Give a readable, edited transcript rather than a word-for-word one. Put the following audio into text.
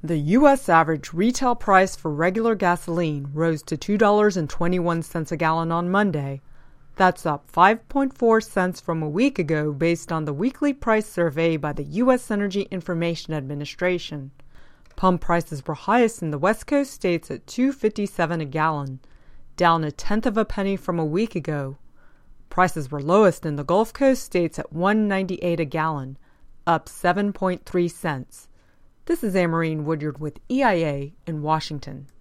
The U.S. average retail price for regular gasoline rose to $2.21 a gallon on Monday. That's up 5.4 cents from a week ago based on the weekly price survey by the U.S. Energy Information Administration. Pump prices were highest in the West Coast states at $2.57 a gallon, down a tenth of a penny from a week ago. Prices were lowest in the Gulf Coast states at $1.98 a gallon, up 7.3 cents. This is Amarine Woodyard with EIA in Washington.